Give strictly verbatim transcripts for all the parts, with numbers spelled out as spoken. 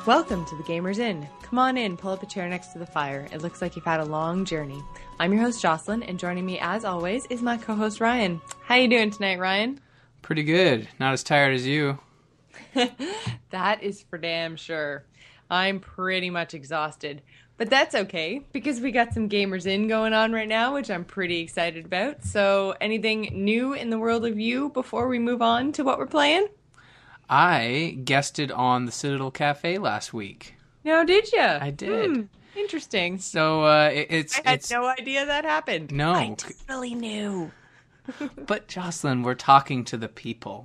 Welcome to the Gamers Inn. Come on in, pull up a chair next to the fire. It looks like you've had a long journey. I'm your host, Jocelyn, and joining me, as always, is my co-host, Ryan. How you doing tonight, Ryan? Pretty good. Not as tired as you. That is for damn sure. I'm pretty much exhausted. But that's okay, because we got some Gamers Inn going on right now, which I'm pretty excited about. So, anything new in the world of you before we move on to what we're playing? I guested on the Citadel Cafe last week. No, did you? I did. Hmm, interesting. So uh, it, it's I had it's no idea that happened. no. I totally knew. But Jocelyn, we're talking to the people.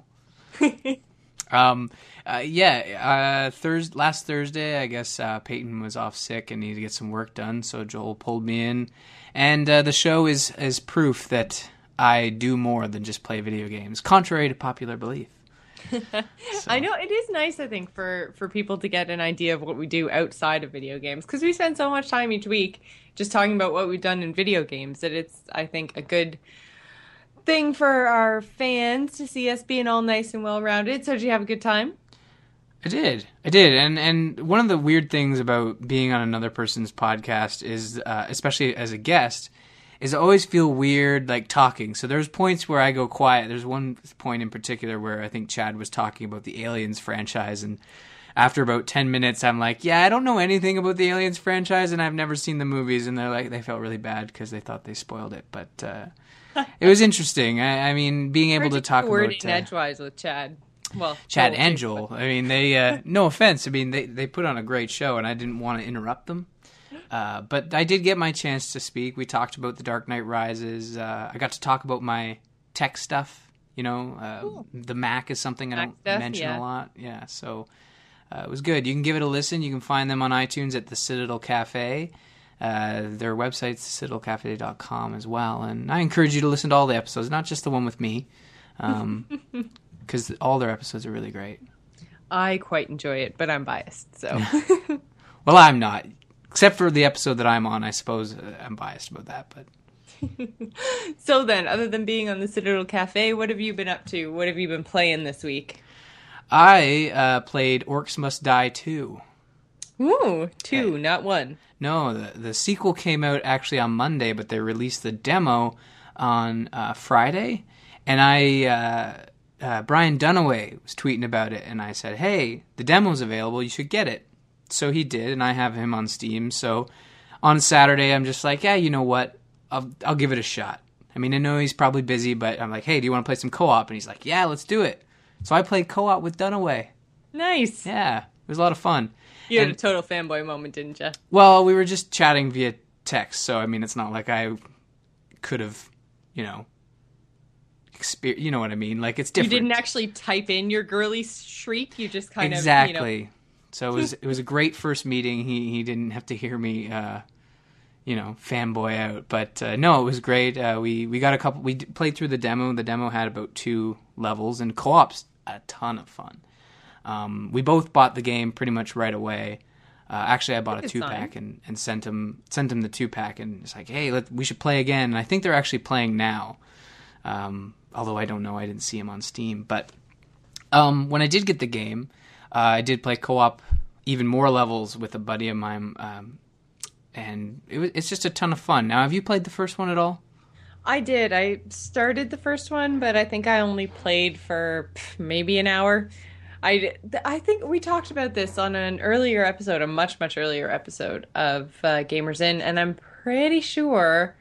um, uh, yeah. Uh, Thurs last Thursday, I guess uh, Peyton was off sick and needed to get some work done, so Joel pulled me in, and uh, the show is is proof that I do more than just play video games, contrary to popular belief. So. I know it is nice, I think, for, for people to get an idea of what we do outside of video games, because we spend so much time each week just talking about what we've done in video games that it's, I think, a good thing for our fans to see us being all nice and well-rounded. So did you have a good time? I did. I did. And and one of the weird things about being on another person's podcast is, uh, especially as a guest, is I always feel weird, like, talking. So there's points where I go quiet. There's one point in particular where I think Chad was talking about the Aliens franchise, and after about ten minutes, I'm like, yeah, I don't know anything about the Aliens franchise, and I've never seen the movies, and they're like, they felt really bad because they thought they spoiled it, but uh, it was interesting. I, I mean, being able to talk word about... in edgewise with Chad. Well, Chad Joel, and too, Joel. but... I mean, they, uh, no offense, I mean, they, they put on a great show, and I didn't want to interrupt them. Uh, but I did get my chance to speak. We talked about The Dark Knight Rises. Uh, I got to talk about my tech stuff. You know, uh, cool. The Mac is something I Mac don't stuff, mention yeah. a lot. Yeah, so uh, it was good. You can give it a listen. You can find them on iTunes at the Citadel Cafe. Uh, their website's citadel cafe dot com as well. And I encourage you to listen to all the episodes, not just the one with me, because um, all their episodes are really great. I quite enjoy it, but I'm biased, so... Well, I'm not. Except for the episode that I'm on, I suppose uh, I'm biased about that. But so then, other than being on the Citadel Cafe, what have you been up to? What have you been playing this week? I uh, played Orcs Must Die two. Ooh, two, okay. Not one. No, the, the sequel came out actually on Monday, but they released the demo on uh, Friday. And I, uh, uh, Brian Dunaway was tweeting about it, and I said, hey, the demo's available, you should get it. So he did, and I have him on Steam. So on Saturday, I'm just like, yeah, you know what? I'll I'll give it a shot. I mean, I know he's probably busy, but I'm like, hey, do you want to play some co-op? And he's like, yeah, let's do it. So I played co-op with Dunaway. Nice. Yeah, it was a lot of fun. You had and, a total fanboy moment, didn't you? Well, we were just chatting via text, so I mean, it's not like I could have, you know, exper- you know what I mean? Like, it's different. You didn't actually type in your girly shriek. You just kind exactly. of, you know... So it was it was a great first meeting. He he didn't have to hear me, uh, you know, fanboy out. But uh, no, it was great. Uh, we we got a couple. We played through the demo. The demo had about two levels, and co-op's a ton of fun. Um, we both bought the game pretty much right away. Uh, actually, I bought a two pack and, and sent him sent him the two pack, and it's like, hey, let, we should play again. And I think they're actually playing now. Um, although I don't know, I didn't see him on Steam. But um, when I did get the game. Uh, I did play co-op even more levels with a buddy of mine, um, and it was, it's just a ton of fun. Now, have you played the first one at all? I did. I started the first one, but I think I only played for pff, maybe an hour. I, I think we talked about this on an earlier episode, a much, much earlier episode of uh, Gamers Inn, and I'm pretty sure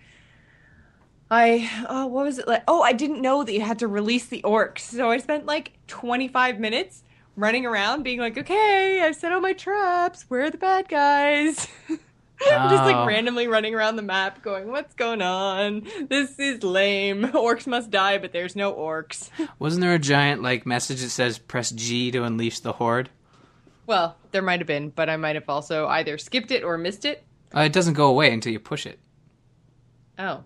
I, oh, what was it like? Oh, I didn't know that you had to release the orcs, so I spent like twenty-five minutes running around being like, okay, I've set all my traps. Where are the bad guys? I'm oh. just like randomly running around the map going, what's going on? This is lame. Orcs must die, but there's no orcs. Wasn't there a giant like message that says press G to unleash the horde? Well, there might have been, but I might have also either skipped it or missed it. Uh, it doesn't go away until you push it. Oh.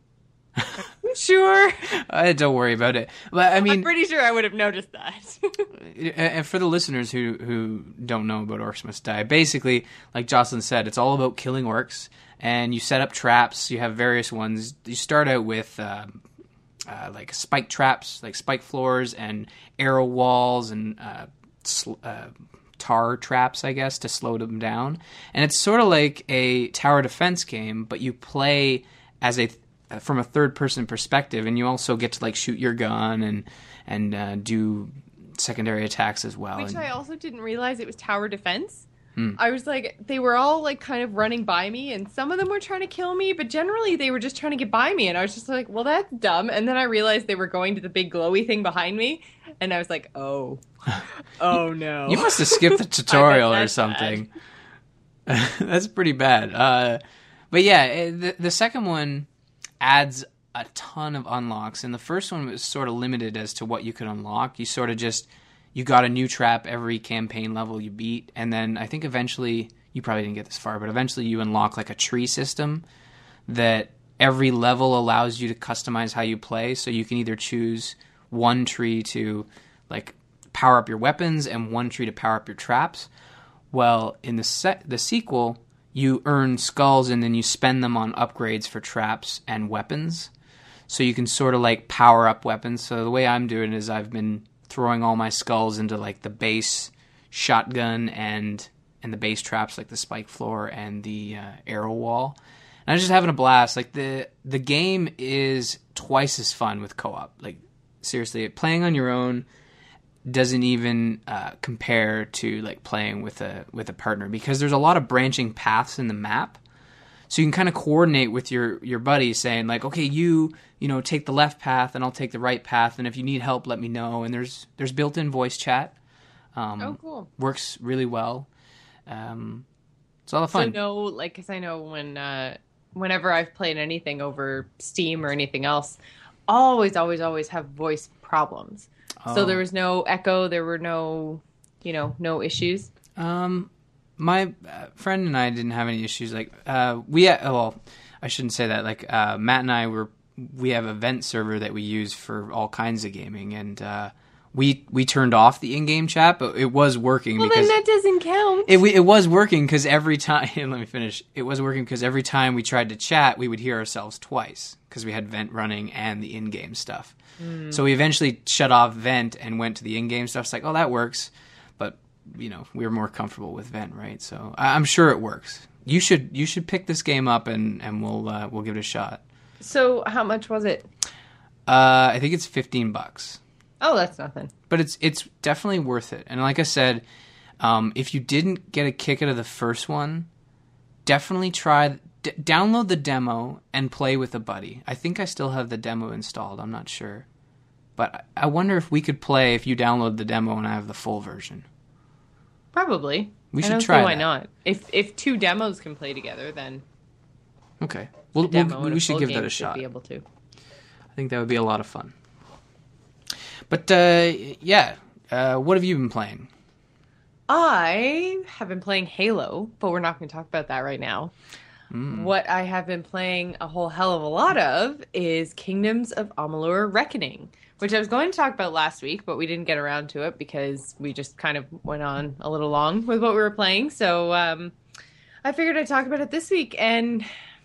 Sure. Uh, don't worry about it. But I mean, I'm pretty sure I would have noticed that. And for the listeners who, who don't know about Orcs Must Die, basically, like Jocelyn said, it's all about killing orcs, and you set up traps. You have various ones. You start out with uh, uh, like spike traps, like spike floors, and arrow walls, and uh, sl- uh, tar traps, I guess, to slow them down. And it's sort of like a tower defense game, but you play as a from a third person perspective, and you also get to like shoot your gun and and uh, do secondary attacks as well. Which and, I also didn't realize it was tower defense. Hmm. I was like, they were all like kind of running by me, and some of them were trying to kill me, but generally they were just trying to get by me, and I was just like, well, that's dumb. And then I realized they were going to the big glowy thing behind me, and I was like, oh, oh no. You must have skipped the tutorial or that's something. That's pretty bad. Uh, but yeah, the, the second one adds a ton of unlocks, and the first one was sort of limited as to what you could unlock. You sort of just... You got a new trap every campaign level you beat, and then I think eventually, you probably didn't get this far, but eventually you unlock like a tree system that every level allows you to customize how you play, so you can either choose one tree to like power up your weapons and one tree to power up your traps. Well, in the set, the sequel, you earn skulls and then you spend them on upgrades for traps and weapons, so you can sort of like power up weapons. So the way I'm doing it is I've been throwing all my skulls into like the base shotgun and and the base traps like the spike floor and the uh, arrow wall. And I'm just having a blast. Like the the game is twice as fun with co-op. Like seriously, playing on your own doesn't even uh, compare to like playing with a with a partner, because there's a lot of branching paths in the map. So you can kind of coordinate with your, your buddy, saying like, okay, you you know take the left path and I'll take the right path, and if you need help, let me know. And there's there's built-in voice chat. Um, oh, cool. Works really well. Um, it's a lot of fun. So no, like, because I know when uh, whenever I've played anything over Steam or anything else, always, always, always have voice problems. Oh. So there was no echo. There were no, you know, no issues. Um. My uh, friend and I didn't have any issues. Like, uh, we, uh, well, I shouldn't say that. Like, uh, Matt and I were, we have a vent server that we use for all kinds of gaming, and uh, we we turned off the in-game chat, but it was working. Well, because then that doesn't count. It it was working because every time, let me finish. It was working because every time we tried to chat, we would hear ourselves twice because we had vent running and the in-game stuff. Mm. So we eventually shut off vent and went to the in-game stuff. It's like, oh, that works. But you know, we were more comfortable with vent, right? So I'm sure it works. You should you should pick this game up and and we'll uh, we'll give it a shot. So how much was it? Uh, I think it's fifteen bucks. Oh, that's nothing. But it's it's definitely worth it. And like I said, um, if you didn't get a kick out of the first one, definitely try d- download the demo and play with a buddy. I think I still have the demo installed. I'm not sure, but I wonder if we could play if you download the demo and I have the full version. Probably. We should I don't try see why that. not. If if two demos can play together, then Okay, we'll, demo we'll and we a should full give game that a should shot. Be able to. I think that would be a lot of fun. But uh, yeah, uh, what have you been playing? I have been playing Halo, but we're not going to talk about that right now. Mm. What I have been playing a whole hell of a lot of is Kingdoms of Amalur Reckoning, which I was going to talk about last week, but we didn't get around to it because we just kind of went on a little long with what we were playing. So um, I figured I'd talk about it this week, and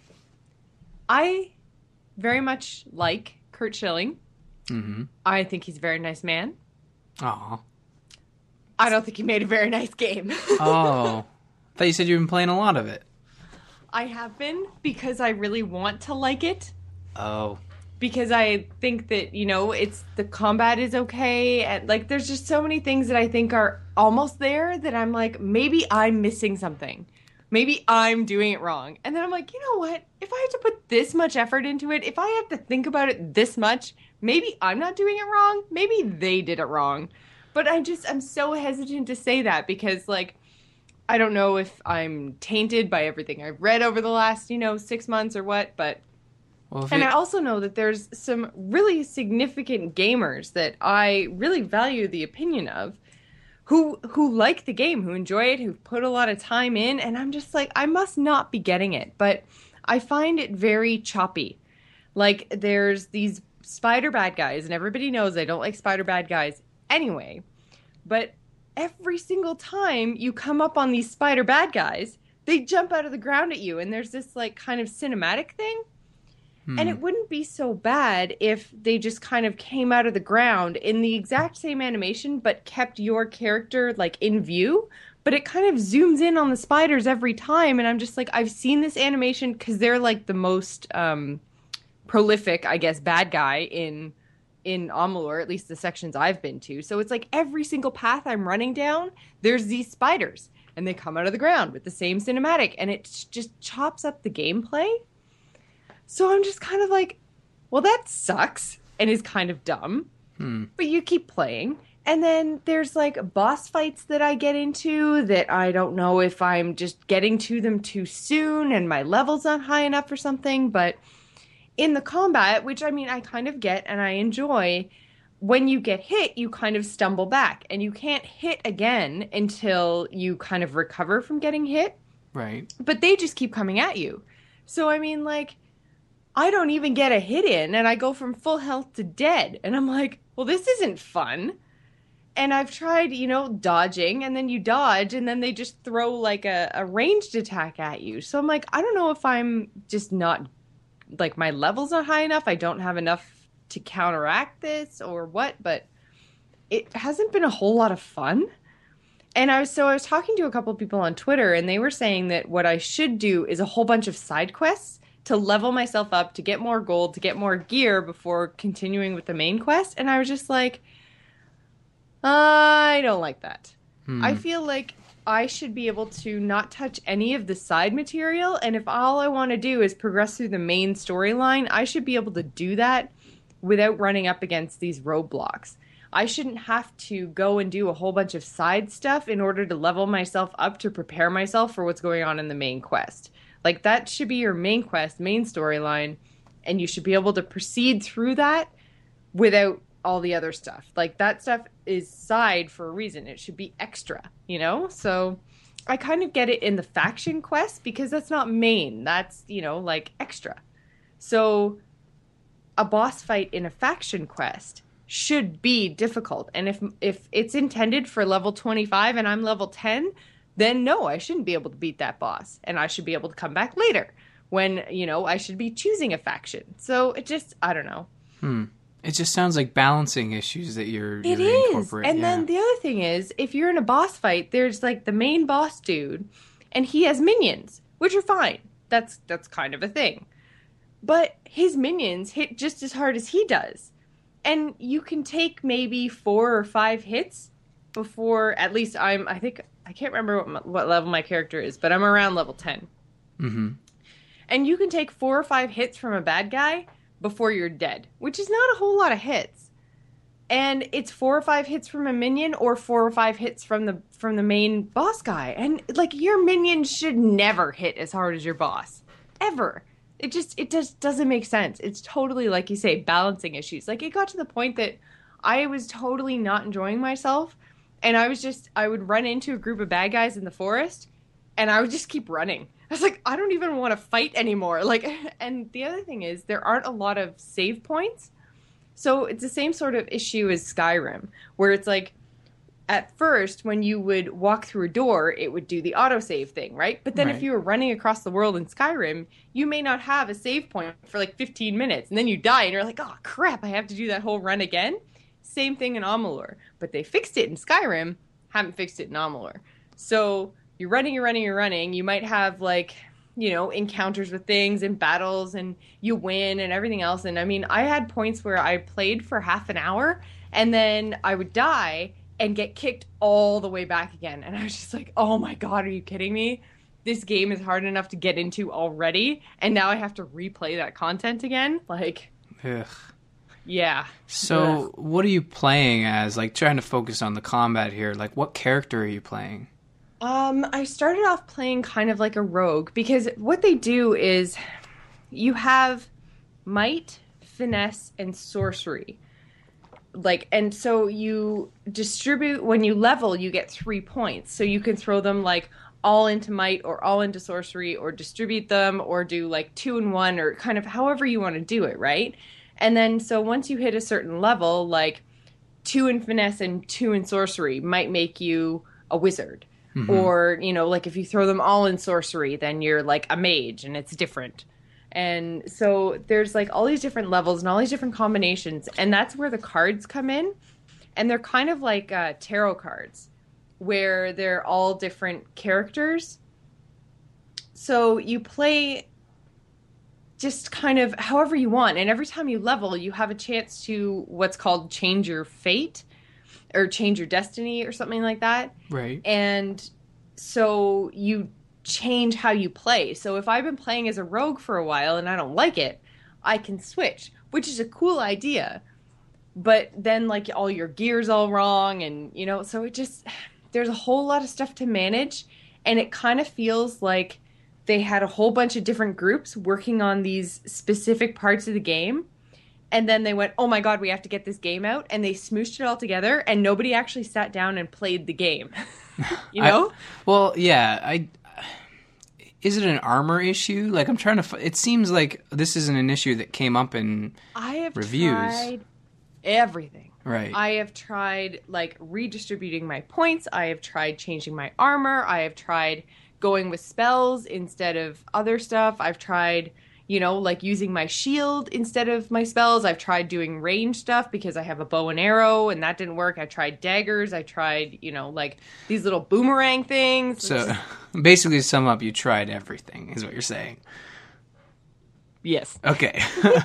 I very much like Kurt Schilling. Mm-hmm. I think he's a very nice man. Aw. I don't think he made a very nice game. Oh. I thought you said you've been playing a lot of it. I have been, because I really want to like it. Oh. Because I think that, you know, it's the combat is okay. And, like, there's just so many things that I think are almost there that I'm like, maybe I'm missing something. Maybe I'm doing it wrong. And then I'm like, you know what? If I have to put this much effort into it, if I have to think about it this much, maybe I'm not doing it wrong. Maybe they did it wrong. But I just, I'm so hesitant to say that because, like, I don't know if I'm tainted by everything I've read over the last, you know, six months or what, but... Well, and it... I also know that there's some really significant gamers that I really value the opinion of who who like the game, who enjoy it, who've put a lot of time in, and I'm just like, I must not be getting it. But I find it very choppy. Like, there's these spider bad guys, and everybody knows I don't like spider bad guys anyway, but every single time you come up on these spider bad guys, they jump out of the ground at you, and there's this, like, kind of cinematic thing. Hmm. And it wouldn't be so bad if they just kind of came out of the ground in the exact same animation, but kept your character, like, in view. but it kind of zooms in on the spiders every time. And I'm just like, I've seen this animation because they're like the most um, prolific, I guess, bad guy in in Amalur, at least the sections I've been to. So it's like every single path I'm running down, there's these spiders and they come out of the ground with the same cinematic and it just chops up the gameplay. So I'm just kind of like, well, that sucks and is kind of dumb, hmm. but you keep playing. And then there's like boss fights that I get into that I don't know if I'm just getting to them too soon and my level's not high enough or something, but in the combat, which I mean, I kind of get and I enjoy, when you get hit, you kind of stumble back and you can't hit again until you kind of recover from getting hit. Right. But they just keep coming at you. So, I mean, like, I don't even get a hit in and I go from full health to dead. And I'm like, well, this isn't fun. And I've tried, you know, dodging and then you dodge and then they just throw like a, a ranged attack at you. So I'm like, I don't know if I'm just not like my level's not high enough. I don't have enough to counteract this or what, but it hasn't been a whole lot of fun. And I was, so I was talking to a couple of people on Twitter and they were saying that what I should do is a whole bunch of side quests to level myself up, to get more gold, to get more gear before continuing with the main quest. And I was just like, I don't like that. Hmm. I feel like I should be able to not touch any of the side material, and if all I want to do is progress through the main storyline, I should be able to do that without running up against these roadblocks. I shouldn't have to go and do a whole bunch of side stuff in order to level myself up to prepare myself for what's going on in the main quest. Like, that should be your main quest, main storyline, and you should be able to proceed through that without all the other stuff. Like, that stuff is side for a reason. It should be extra, you know? So I kind of get it in the faction quest because that's not main. That's, you know, like extra. So a boss fight in a faction quest should be difficult. And if if it's intended for level twenty-five and I'm level ten, then no, I shouldn't be able to beat that boss. And I should be able to come back later when, you know, I should be choosing a faction. So it just, I don't know. Hmm. It just sounds like balancing issues that you're, you're It is. incorporating. And yeah. then the other thing is, if you're in a boss fight, there's like the main boss dude, and he has minions, which are fine. That's that's kind of a thing. But his minions hit just as hard as he does. And you can take maybe four or five hits before, at least I'm, I think, I can't remember what, my, what level my character is, but I'm around level ten. Mm-hmm. And you can take four or five hits from a bad guy before you're dead, which is not a whole lot of hits. And it's four or five hits from a minion or four or five hits from the from the main boss guy. And like, your minions should never hit as hard as your boss. Ever. It just it just doesn't make sense. It's totally, like you say, balancing issues. Like, it got to the point that I was totally not enjoying myself, and I was just I would run into a group of bad guys in the forest and I would just keep running. I was like, I don't even want to fight anymore. Like, and the other thing is, there aren't a lot of save points. So it's the same sort of issue as Skyrim, where it's like, at first, when you would walk through a door, it would do the autosave thing, right? But then Right. if you were running across the world in Skyrim, you may not have a save point for like fifteen minutes. And then you die and you're like, oh, crap, I have to do that whole run again. Same thing in Amalur. But they fixed it in Skyrim, haven't fixed it in Amalur. So you're running, you're running, you're running. You might have, like, you know, encounters with things and battles, and you win and everything else. And I mean, I had points where I played for half an hour and then I would die and get kicked all the way back again. And I was just like, oh my God, are you kidding me? This game is hard enough to get into already, and now I have to replay that content again? Like, Ugh. yeah. So Ugh. what are you playing as? Like, trying to focus on the combat here. Like, what character are you playing? Um, I started off playing kind of like a rogue, because what they do is you have might, finesse, and sorcery. Like, and so you distribute, when you level, you get three points. So you can throw them like all into might or all into sorcery, or distribute them, or do like two and one, or kind of however you want to do it, right? And then so once you hit a certain level, like two in finesse and two in sorcery might make you a wizard. Mm-hmm. Or, you know, like if you throw them all in sorcery, then you're like a mage, and it's different. And so there's like all these different levels and all these different combinations, and that's where the cards come in. And they're kind of like uh, tarot cards. where they're all different characters. So you play just kind of however you want. And every time you level, you have a chance to what's called change your fate or change your destiny or something like that. Right. And so you change how you play. So if I've been playing as a rogue for a while and I don't like it, I can switch, which is a cool idea. But then like all your gear's all wrong and you know, so it just there's a whole lot of stuff to manage and it kind of feels like they had a whole bunch of different groups working on these specific parts of the game. And then they went, oh my God, we have to get this game out. And they smooshed it all together and nobody actually sat down and played the game. You know? I, well, yeah. I Is it an armor issue? Like I'm trying to, it seems like this isn't an issue that came up in I have reviews. tried everything. Right. I have tried like redistributing my points. I have tried changing my armor. I have tried going with spells instead of other stuff. I've tried, you know, like using my shield instead of my spells. I've tried doing range stuff because I have a bow and arrow and that didn't work. I tried daggers. I tried, you know, like these little boomerang things. So just... basically to sum up, you tried everything is what you're saying. Yes. Okay.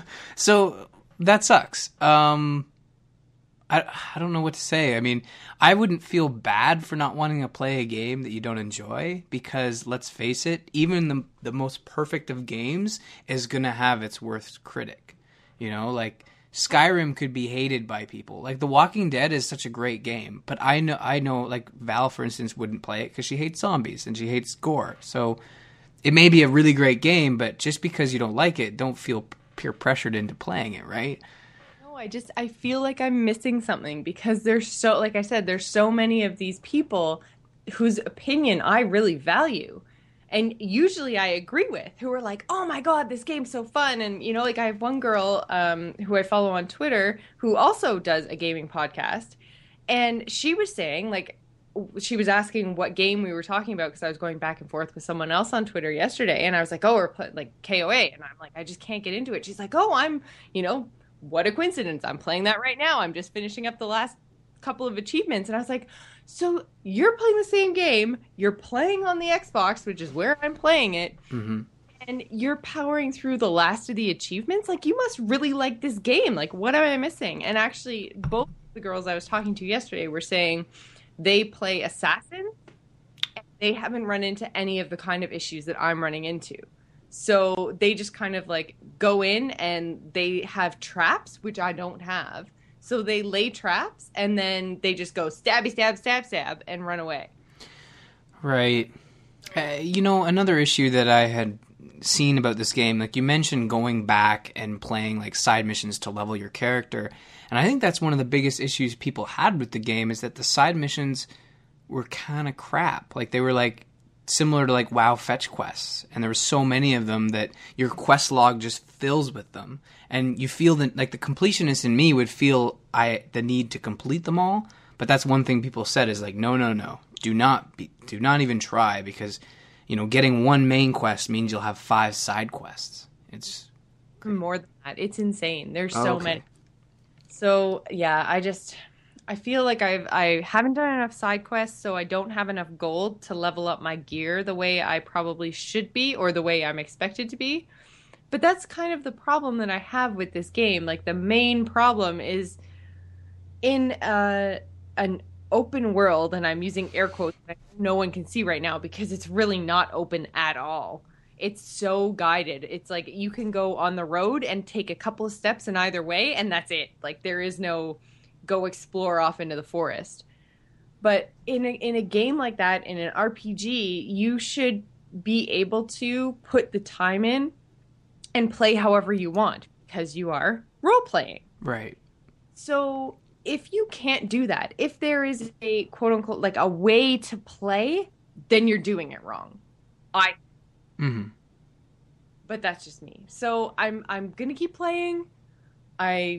So that sucks. Um, I, I don't know what to say. I mean, I wouldn't feel bad for not wanting to play a game that you don't enjoy because, let's face it, even the the most perfect of games is going to have its worst critic. You know, like Skyrim could be hated by people. Like The Walking Dead is such a great game, but I know, I know like Val, for instance, wouldn't play it because she hates zombies and she hates gore. So it may be a really great game, but just because you don't like it, don't feel peer pressured into playing it, right? I just, I feel like I'm missing something because there's so, like I said, there's so many of these people whose opinion I really value. And usually I agree with, who are like, oh my God, this game's so fun. And, you know, like I have one girl um, who I follow on Twitter who also does a gaming podcast. And she was saying, like, she was asking what game we were talking about because I was going back and forth with someone else on Twitter yesterday. And I was like, oh, we're playing like K O A. And I'm like, I just can't get into it. She's like, oh, I'm, you know, what a coincidence. I'm playing that right now. I'm just finishing up the last couple of achievements. And I was like, so you're playing the same game. You're playing on the Xbox, which is where I'm playing it. Mm-hmm. And you're powering through the last of the achievements. Like, you must really like this game. Like, what am I missing? And actually, both the girls I was talking to yesterday were saying they play Assassin. And they haven't run into any of the kind of issues that I'm running into. So they just kind of like go in and they have traps, which I don't have. So they lay traps and then they just go stabby, stab, stab, stab and run away. Right. Uh, you know, another issue that I had seen about this game, like you mentioned going back and playing like side missions to level your character. And I think that's one of the biggest issues people had with the game is that the side missions were kind of crap. Like they were like, similar to like WoW fetch quests, and there were so many of them that your quest log just fills with them, and you feel that like the completionist in me would feel I the need to complete them all. But that's one thing people said is like, no, no, no, do not be, do not even try because you know getting one main quest means you'll have five side quests. It's great. More than that. It's insane. There's so oh, okay. many. So yeah, I just. I feel like I've I haven't done enough side quests, so I don't have enough gold to level up my gear the way I probably should be or the way I'm expected to be. But that's kind of the problem that I have with this game. Like the main problem is in uh, an open world, and I'm using air quotes that no one can see right now because it's really not open at all. It's so guided. It's like you can go on the road and take a couple of steps in either way, and that's it. Like there is no go explore off into the forest. But in a, in a game like that, in an R P G, you should be able to put the time in and play however you want because you are role-playing. Right. So if you can't do that, if there is a quote-unquote, like a way to play, then you're doing it wrong. I. Mm-hmm. But that's just me. So I'm I'm gonna keep playing. I...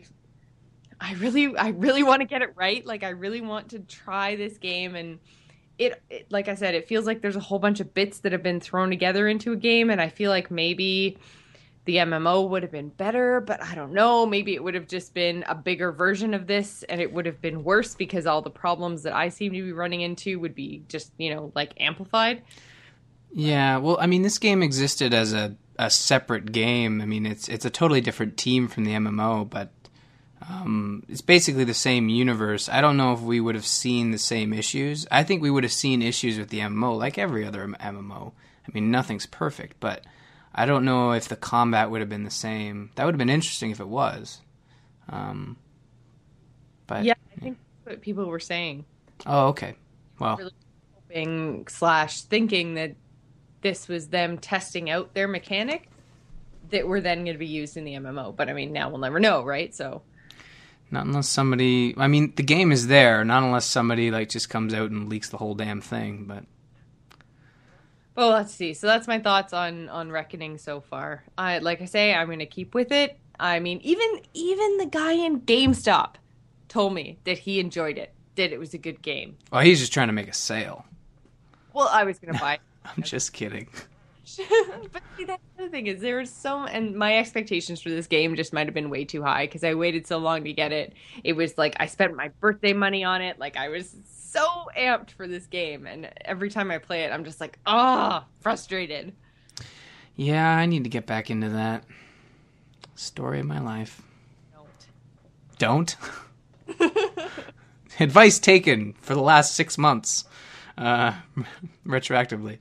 I really, I really want to get it right. Like, I really want to try this game. And it, it, like I said, it feels like there's a whole bunch of bits that have been thrown together into a game. And I feel like maybe the M M O would have been better, but I don't know. Maybe it would have just been a bigger version of this and it would have been worse because all the problems that I seem to be running into would be just, you know, like amplified. Yeah, well, I mean, this game existed as a, a separate game. I mean, it's it's a totally different team from the M M O, but um, it's basically the same universe. I don't know if we would have seen the same issues. I think we would have seen issues with the M M O, like every other M M O. I mean, nothing's perfect, but I don't know if the combat would have been the same. That would have been interesting if it was. Um, but yeah, I think that's what people were saying. Oh, okay. Well, really hoping slash thinking that this was them testing out their mechanic that were then going to be used in the M M O. But I mean, now we'll never know, right? So, not unless somebody. I mean, the game is there. Not unless somebody like just comes out and leaks the whole damn thing. But. Well, let's see. So that's my thoughts on on Reckoning so far. I like I say, I'm going to keep with it. I mean, even even the guy in GameStop told me that he enjoyed it, that it was a good game. Well, he's just trying to make a sale. Well, I was going to buy it. I'm just kidding. But see, that's the thing is there was so, and my expectations for this game just might have been way too high because I waited so long to get it. It was like I spent my birthday money on it. Like I was so amped for this game, and every time I play it, I'm just like, ah, oh, frustrated. Yeah, I need to get back into that. Story of my life. Don't. Don't? Advice taken for the last six months. Uh, retroactively.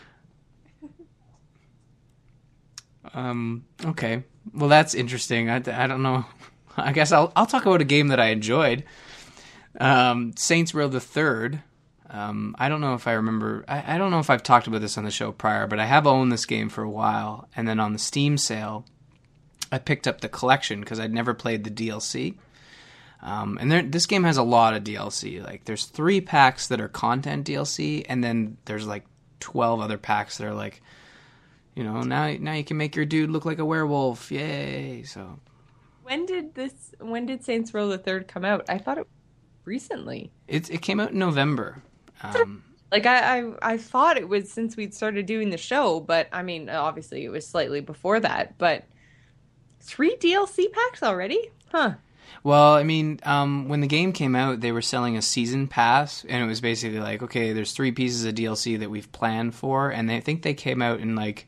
Um, okay. Well, that's interesting. I, I don't know. I guess I'll I'll talk about a game that I enjoyed. Um, Saints Row the Third. Um, I don't know if I remember. I, I don't know if I've talked about this on the show prior, but I have owned this game for a while. And then on the Steam sale, I picked up the collection because I'd never played the D L C. Um, and there, this game has a lot of D L C. Like, there's three packs that are content D L C, and then there's like twelve other packs that are like, you know, now now you can make your dude look like a werewolf. Yay! So, when did this? When did Saints Row the Third come out? I thought it recently. It it came out in November. Um, like I, I I thought it was since we'd started doing the show, but I mean, obviously it was slightly before that. But three D L C packs already? Huh. Well, I mean, um, when the game came out, they were selling a season pass, and it was basically like, okay, there's three pieces of D L C that we've planned for, and they I think they came out in like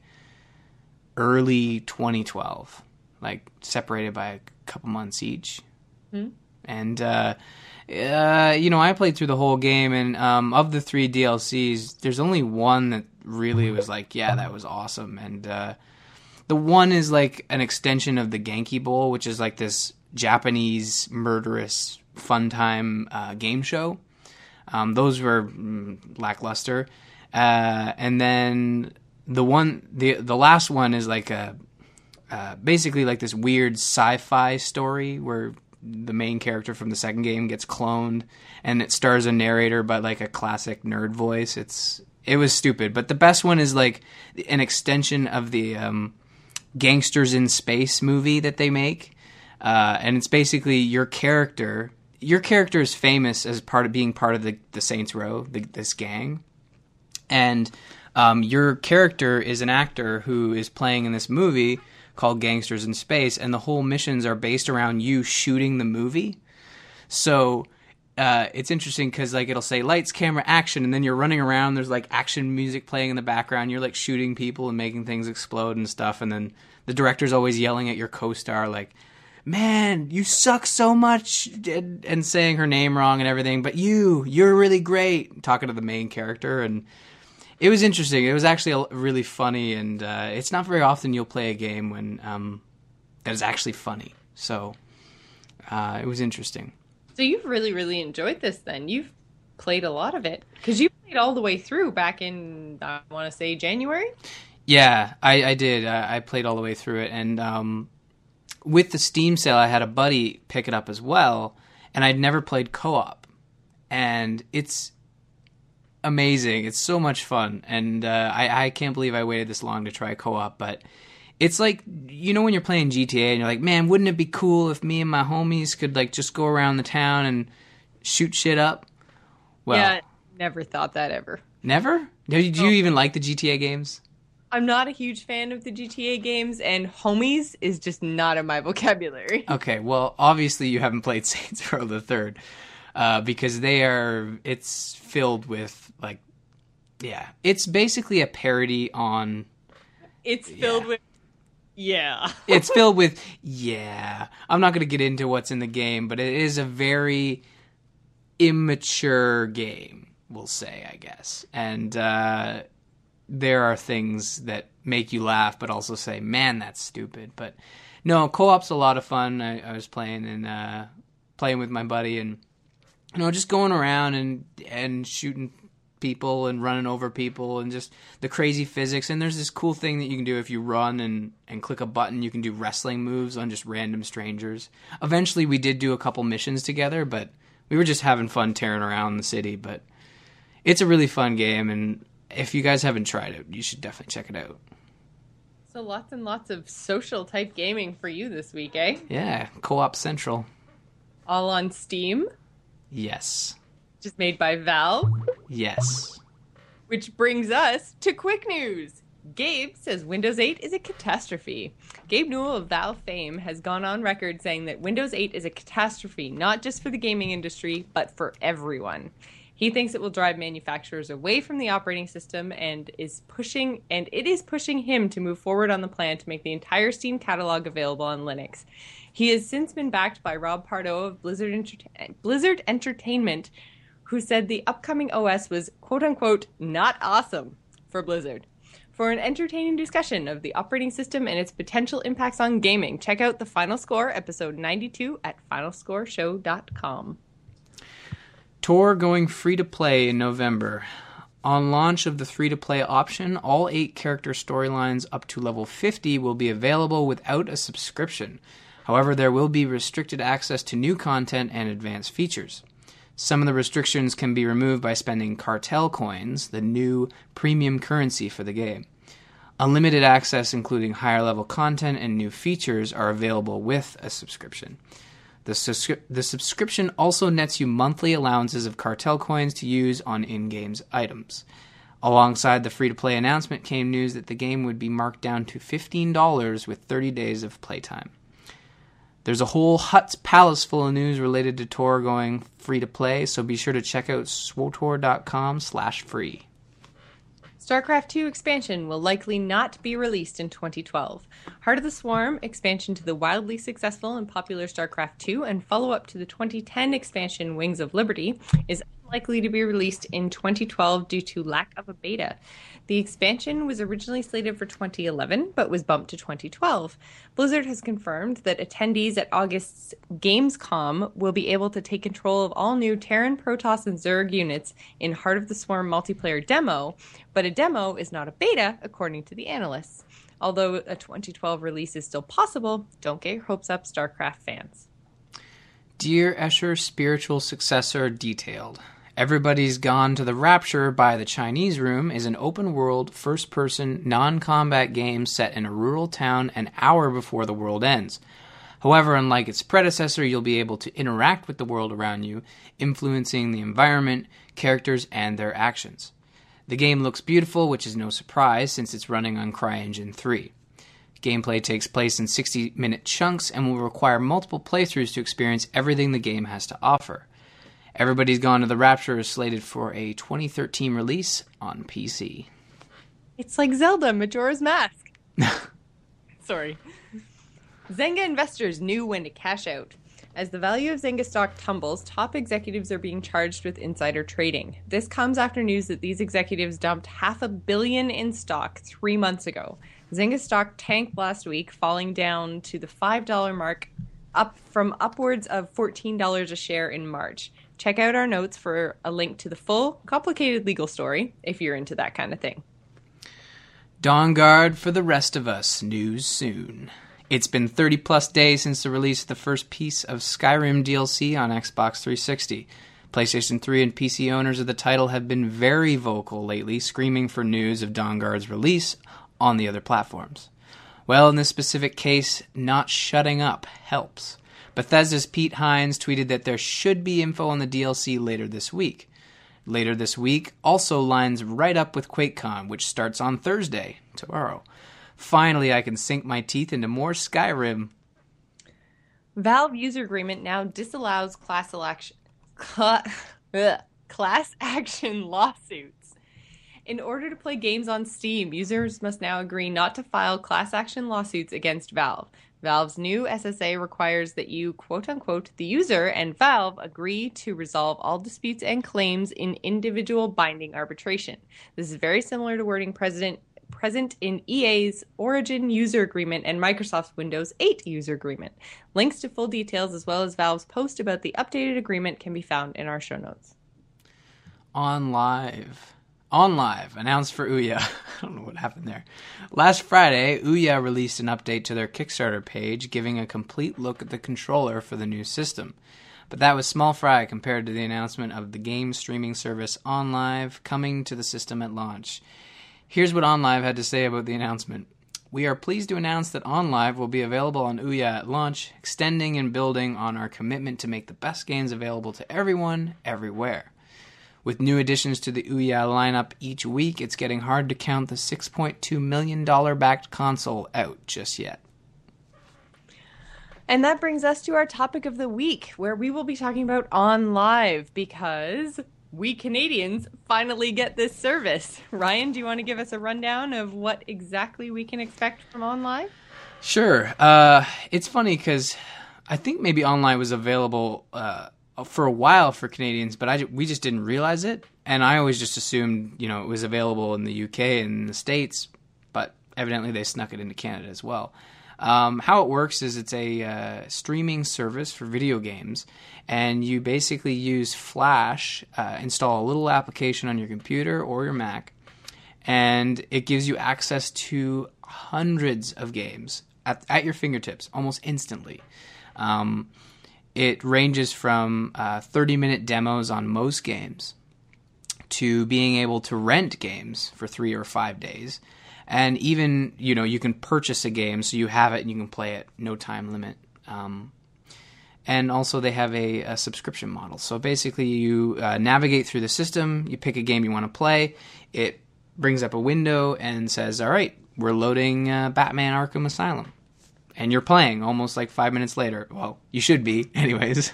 early twenty twelve, like separated by a couple months each. Hmm. And uh, uh, you know, I played through the whole game, and um, of the three D L Cs, there's only one that really was like, yeah, that was awesome, and uh, the one is like an extension of the Genki Bowl, which is like this Japanese murderous fun time uh, game show. Um, those were mm, lackluster, uh, and then the one, the the last one is like a uh, basically like this weird sci-fi story where the main character from the second game gets cloned, and it stars a narrator but like a classic nerd voice. It's it was stupid, but the best one is like an extension of the um, Gangsters in Space movie that they make. Uh, and it's basically your character. Your character is famous as part of being part of the, the Saints Row, the, this gang. And um, your character is an actor who is playing in this movie called Gangsters in Space, and the whole missions are based around you shooting the movie. So uh, it's interesting because like it'll say lights, camera, action, and then you're running around. There's like action music playing in the background. You're like shooting people and making things explode and stuff. And then the director's always yelling at your co-star like, man, you suck so much, and, and saying her name wrong and everything, but you, you're really great, talking to the main character, and it was interesting. It was actually a, really funny, and uh, it's not very often you'll play a game when um, that is actually funny, so uh, it was interesting. So you've really, really enjoyed this then. You've played a lot of it, because you played all the way through back in, I want to say, January? Yeah, I, I did. I, I played all the way through it, and um, with the Steam sale, I had a buddy pick it up as well, and I'd never played co-op. And it's amazing. It's so much fun. And uh, I, I can't believe I waited this long to try co-op. But it's like, you know when you're playing G T A and you're like, man, wouldn't it be cool if me and my homies could like just go around the town and shoot shit up? Well, yeah, never thought that ever. Never? Did you, do you even like the G T A games? I'm not a huge fan of the G T A games, and homies is just not in my vocabulary. Okay, well, obviously you haven't played Saints Row the Third, uh, because they are. It's filled with like, yeah, it's basically a parody on. It's filled yeah. with, yeah. It's filled with, yeah. I'm not going to get into what's in the game, but it is a very immature game, we'll say, I guess, and. uh there are things that make you laugh, but also say, man, that's stupid. But no, co-op's a lot of fun. I, I was playing and uh, playing with my buddy and, you know, just going around and, and shooting people and running over people and just the crazy physics. And there's this cool thing that you can do if you run and, and click a button. You can do wrestling moves on just random strangers. Eventually, we did do a couple missions together, but we were just having fun tearing around the city. But it's a really fun game, and if you guys haven't tried it, you should definitely check it out. So lots and lots of social type gaming for you this week, eh? Yeah, Co-op Central. All on Steam? Yes. Just made by Valve? Yes. Which brings us to quick news. Gabe says Windows eight is a catastrophe. Gabe Newell of Valve fame has gone on record saying that Windows eight is a catastrophe, not just for the gaming industry, but for everyone. He thinks it will drive manufacturers away from the operating system and is pushing and it is pushing him to move forward on the plan to make the entire Steam catalog available on Linux. He has since been backed by Rob Pardo of Blizzard, Enter- Blizzard Entertainment, who said the upcoming O S was quote-unquote not awesome for Blizzard. For an entertaining discussion of the operating system and its potential impacts on gaming, check out the Final Score, episode ninety-two, at final score show dot com. Tor going free-to-play in November. On launch of the free-to-play option, all eight character storylines up to level fifty will be available without a subscription. However, there will be restricted access to new content and advanced features. Some of the restrictions can be removed by spending cartel coins, the new premium currency for the game. Unlimited access, including higher-level content and new features, are available with a subscription. The, subscri- the subscription also nets you monthly allowances of cartel coins to use on in-game items. Alongside the free-to-play announcement came news that the game would be marked down to fifteen dollars with thirty days of playtime. There's a whole Hutt's Palace full of news related to Tor going free-to-play, so be sure to check out swotor.com slash free. StarCraft two expansion will likely not be released in twenty twelve. Heart of the Swarm, expansion to the wildly successful and popular StarCraft two and follow-up to the twenty ten expansion Wings of Liberty, is unlikely to be released in twenty twelve due to lack of a beta. The expansion was originally slated for twenty eleven, but was bumped to twenty twelve. Blizzard has confirmed that attendees at August's Gamescom will be able to take control of all new Terran, Protoss, and Zerg units in Heart of the Swarm multiplayer demo, but a demo is not a beta, according to the analysts. Although a twenty twelve release is still possible, don't get your hopes up, StarCraft fans. Dear Escher spiritual successor detailed. Everybody's Gone to the Rapture by the Chinese Room is an open-world, first-person, non-combat game set in a rural town an hour before the world ends. However, unlike its predecessor, you'll be able to interact with the world around you, influencing the environment, characters, and their actions. The game looks beautiful, which is no surprise since it's running on CryEngine three. Gameplay takes place in sixty-minute chunks and will require multiple playthroughs to experience everything the game has to offer. Everybody's Gone to the Rapture is slated for a twenty thirteen release on P C. It's like Zelda Majora's Mask. Sorry. Zynga investors knew when to cash out. As the value of Zynga stock tumbles, top executives are being charged with insider trading. This comes after news that these executives dumped half a billion in stock three months ago. Zynga stock tanked last week, falling down to the five dollars mark, up from upwards of fourteen dollars a share in March. Check out our notes for a link to the full, complicated legal story, if you're into that kind of thing. Dawnguard for the rest of us. News soon. It's been thirty plus days since the release of the first piece of Skyrim D L C on Xbox three sixty. PlayStation three and P C owners of the title have been very vocal lately, screaming for news of Dawnguard's release on the other platforms. Well, in this specific case, not shutting up helps. Bethesda's Pete Hines tweeted that there should be info on the D L C later this week. later this week also lines right up with QuakeCon, which starts on Thursday, tomorrow. Finally, I can sink my teeth into more Skyrim. Valve user agreement now disallows class election, cl- ugh, class action lawsuits. In order to play games on Steam, users must now agree not to file class action lawsuits against Valve. Valve's new S S A requires that you, quote-unquote, the user and Valve agree to resolve all disputes and claims in individual binding arbitration. This is very similar to wording present, present in E A's Origin user agreement and Microsoft's Windows eight user agreement. Links to full details as well as Valve's post about the updated agreement can be found in our show notes. On Live. On Live, announced for Ouya. I don't know what happened there. Last Friday, Ouya released an update to their Kickstarter page, giving a complete look at the controller for the new system. But that was small fry compared to the announcement of the game streaming service OnLive coming to the system at launch. Here's what OnLive had to say about the announcement. We are pleased to announce that OnLive will be available on Ouya at launch, extending and building on our commitment to make the best games available to everyone, everywhere. With new additions to the Ouya lineup each week, it's getting hard to count the six point two million dollars backed console out just yet. And that brings us to our topic of the week, where we will be talking about OnLive, because we Canadians finally get this service. Ryan, do you want to give us a rundown of what exactly we can expect from OnLive? Sure. Uh, it's funny because I think maybe OnLive was available uh, for a while for Canadians, but I, we just didn't realize it. And I always just assumed, you know, it was available in the U K and the States, but evidently they snuck it into Canada as well. Um, how it works is it's a uh, streaming service for video games, and you basically use Flash, uh, install a little application on your computer or your Mac, and it gives you access to hundreds of games at, at your fingertips almost instantly. Um, it ranges from uh, thirty-minute demos on most games to being able to rent games for three or five days. And even, you know, you can purchase a game so you have it and you can play it, no time limit. Um, and also they have a, a subscription model. So basically you uh, navigate through the system, you pick a game you want to play, it brings up a window and says, all right, we're loading uh, Batman Arkham Asylum. And you're playing almost like five minutes later. Well, you should be anyways.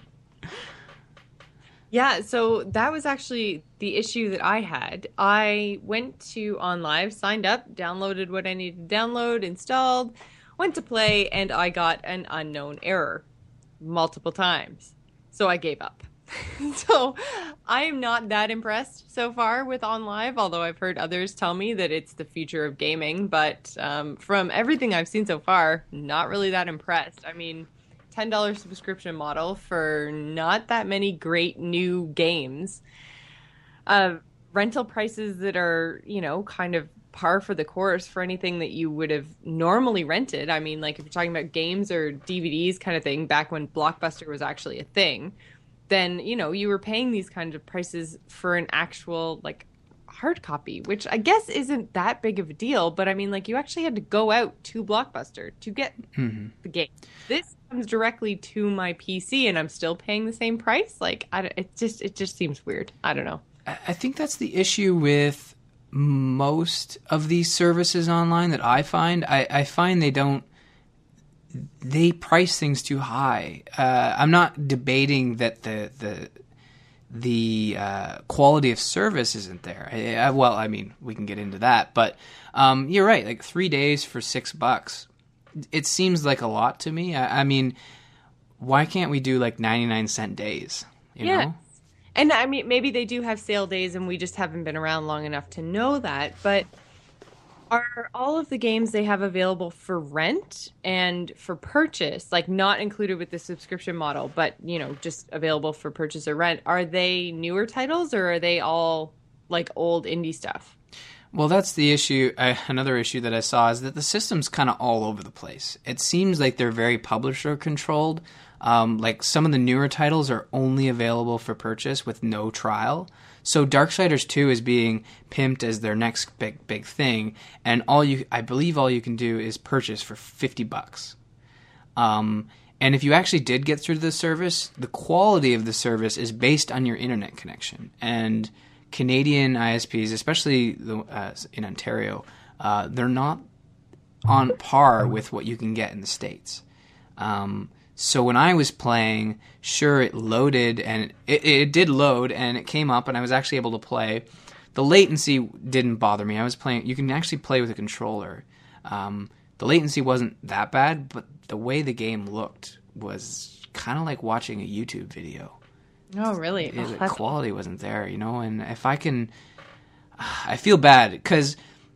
Yeah, so that was actually the issue that I had. I went to OnLive, signed up, downloaded what I needed to download, installed, went to play, and I got an unknown error multiple times. So I gave up. So I am not that impressed so far with OnLive, although I've heard others tell me that it's the future of gaming. But um, from everything I've seen so far, not really that impressed. I mean, ten dollars subscription model for not that many great new games. Uh, rental prices that are, you know, kind of par for the course for anything that you would have normally rented. I mean, like if you're talking about games or D V Ds kind of thing, back when Blockbuster was actually a thing, then, you know, you were paying these kinds of prices for an actual, like, hard copy, which I guess isn't that big of a deal. But I mean, like, you actually had to go out to Blockbuster to get mm-hmm. the game. This comes directly to my P C, and I'm still paying the same price. Like, I, it just it just seems weird. I don't know. I think that's the issue with most of these services online that I find. I, I find they don't. They price things too high. Uh, I'm not debating that the the the uh, quality of service isn't there. I, I, well, I mean, we can get into that, but um, you're right. Like three days for six bucks, it seems like a lot to me. I, I mean, why can't we do like ninety-nine cent days? You yeah. know? And I mean, maybe they do have sale days, and we just haven't been around long enough to know that. But are all of the games they have available for rent and for purchase, like not included with the subscription model, but, you know, just available for purchase or rent, are they newer titles or are they all like old indie stuff? Well, that's the issue. Uh, another issue that I saw is that the system's kind of all over the place. It seems like they're very publisher controlled. Um, like some of the newer titles are only available for purchase with no trial. So Darksiders two is being pimped as their next big big thing, and all you I believe all you can do is purchase for fifty bucks. Um, And if you actually did get through to the service, the quality of the service is based on your internet connection. And Canadian I S Ps, especially the, uh, in Ontario, uh, they're not on par with what you can get in the States. Um, so when I was playing, sure, it loaded, and it, it did load, and it came up, and I was actually able to play. The latency didn't bother me. I was playing. You can actually play with a controller. Um, the latency wasn't that bad, but the way the game looked was kind of like watching a YouTube video. Oh, really? It, Oh, the that's... quality wasn't there, you know. And if I can, I feel bad because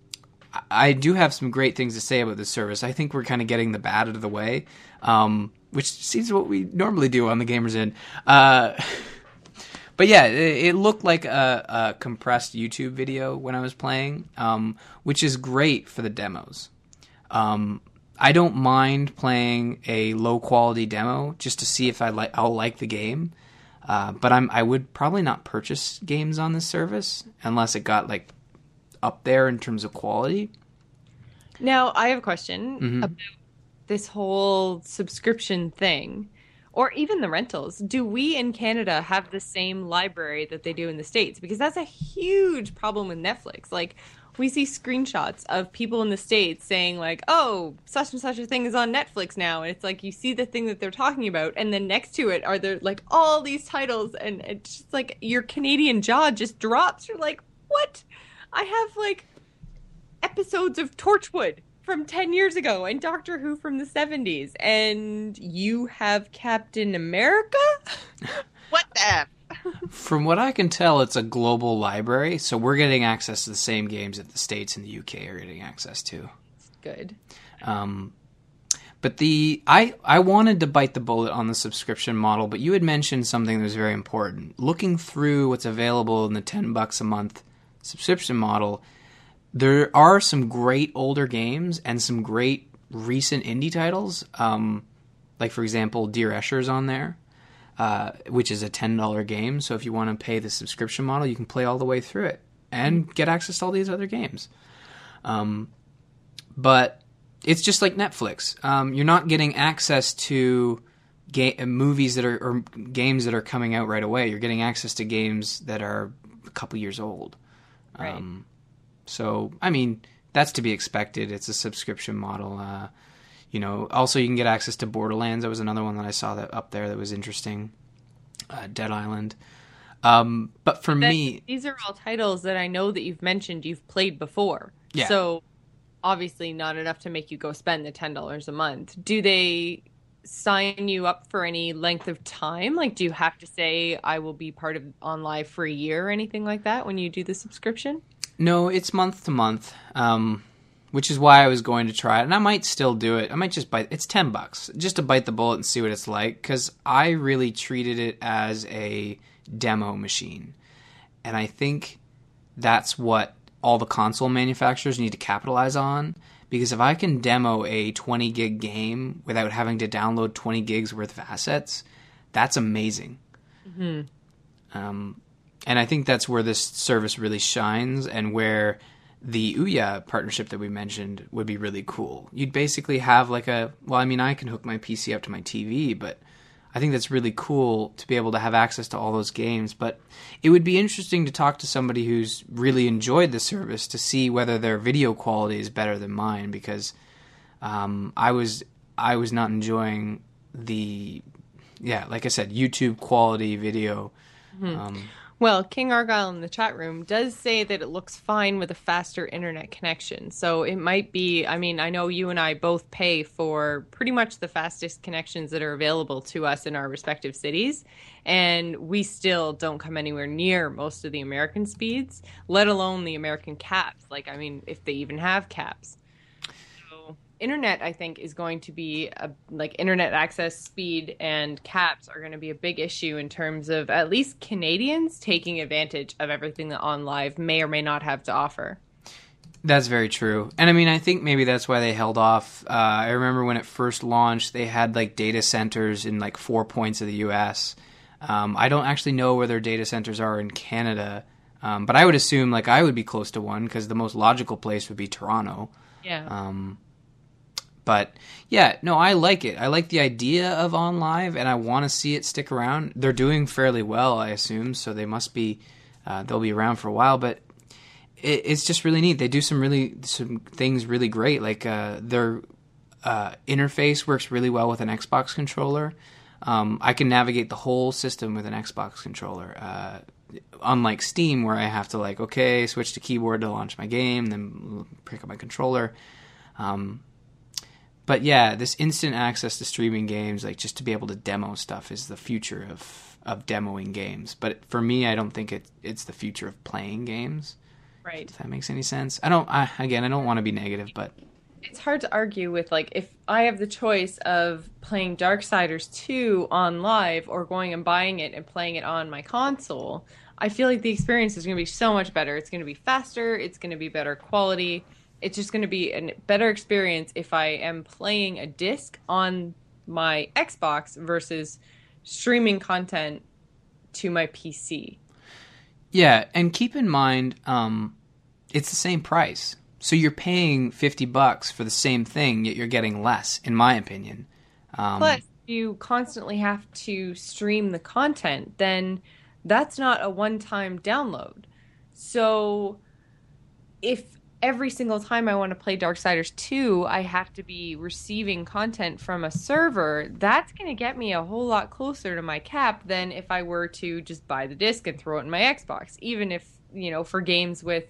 I do have some great things to say about this service. I think we're kind of getting the bad out of the way, um, which seems what we normally do on the Gamers Inn. Uh, but yeah, it, it looked like a, a compressed YouTube video when I was playing, um, which is great for the demos. Um, I don't mind playing a low quality demo just to see if I like I'll like the game. Uh, but I'm I would probably not purchase games on this service unless it got like up there in terms of quality. Now, I have a question Mm-hmm. about this whole subscription thing, or even the rentals. Do we in Canada have the same library that they do in the States? Because that's a huge problem with Netflix. Like, we see screenshots of people in the States saying, like, oh, such and such a thing is on Netflix now. And it's like, you see the thing that they're talking about, and then next to it are there, like, all these titles, and it's just like, your Canadian jaw just drops. You're like, what? I have, like, episodes of Torchwood from ten years ago and Doctor Who from the seventies, and you have Captain America? What the F? From what I can tell, it's a global library, so we're getting access to the same games that the States and the U K are getting access to. Good. Um, but the I, I wanted to bite the bullet on the subscription model, but you had mentioned something that was very important. Looking through what's available in the ten bucks a month subscription model, there are some great older games and some great recent indie titles. Um, like, for example, Dear Escher's on there, uh, which is a ten dollars game. So if you want to pay the subscription model, you can play all the way through it and get access to all these other games. Um, but it's just like Netflix. Um, you're not getting access to ga- movies that are or games that are coming out right away. You're getting access to games that are a couple years old. Right. Um, so, I mean, that's to be expected. It's a subscription model. Uh, you know, also you can get access to Borderlands. That was another one that I saw that up there that was interesting. Uh, Dead Island. Um, but for That, me, these are all titles that I know that you've mentioned you've played before. Yeah. So obviously not enough to make you go spend the ten dollars a month. Do they sign you up for any length of time? Like, do you have to say I will be part of OnLive for a year or anything like that when you do the subscription? no, it's month to month, um, which is why I was going to try it. And I might still do it. I might just bite. It's ten bucks just to bite the bullet and see what it's like, because I really treated it as a demo machine. And I think that's what all the console manufacturers need to capitalize on, because if I can demo a twenty gig game without having to download twenty gigs worth of assets, that's amazing. Mm-hmm. Um, and I think that's where this service really shines, and where the Ouya partnership that we mentioned would be really cool. You'd basically have like a, well, I mean, I can hook my P C up to my T V, but I think that's really cool to be able to have access to all those games. But it would be interesting to talk to somebody who's really enjoyed the service to see whether their video quality is better than mine, because um, I was I was not enjoying the, yeah, like I said, YouTube quality video. Mm-hmm. Um, Well, King Argyle in the chat room does say that it looks fine with a faster internet connection. So it might be, I mean, I know you and I both pay for pretty much the fastest connections that are available to us in our respective cities. And we still don't come anywhere near most of the American speeds, let alone the American caps. Like, I mean, if they even have caps. So internet, I think, is going to be a, like internet access speed and caps are going to be a big issue in terms of at least Canadians taking advantage of everything that OnLive may or may not have to offer. That's very true. And I mean, I think maybe that's why they held off. Uh, I remember when it first launched, they had like data centers in like four points of the U S. Um, I don't actually know where their data centers are in Canada, um, but I would assume like I would be close to one, because the most logical place would be Toronto. Yeah. Um, But yeah, no, I like it. I like the idea of On Live, and I want to see it stick around. They're doing fairly well, I assume, so they must be uh, they'll be around for a while. But it, it's just really neat. They do some really some things really great. Like uh, their uh, interface works really well with an Xbox controller. Um, I can navigate the whole system with an Xbox controller. Uh, unlike Steam, where I have to like okay, switch to keyboard to launch my game, then pick up my controller. Um, But yeah, this instant access to streaming games, like just to be able to demo stuff, is the future of, of demoing games. But for me, I don't think it, it's the future of playing games. Right. If that makes any sense. I don't. I, again, I don't want to be negative, but It's hard to argue with, like, if I have the choice of playing Darksiders two on live or going and buying it and playing it on my console, I feel like the experience is going to be so much better. It's going to be faster. It's going to be better quality. It's just going to be a better experience if I am playing a disc on my Xbox versus streaming content to my P C. yeah. And keep in mind, um, it's the same price. So you're paying fifty bucks for the same thing, yet you're getting less, in my opinion. Um, Plus, if you constantly have to stream the content, then that's not a one-time download. So if every single time I want to play Darksiders two, I have to be receiving content from a server, that's going to get me a whole lot closer to my cap than if I were to just buy the disc and throw it in my Xbox. Even if, you know, for games with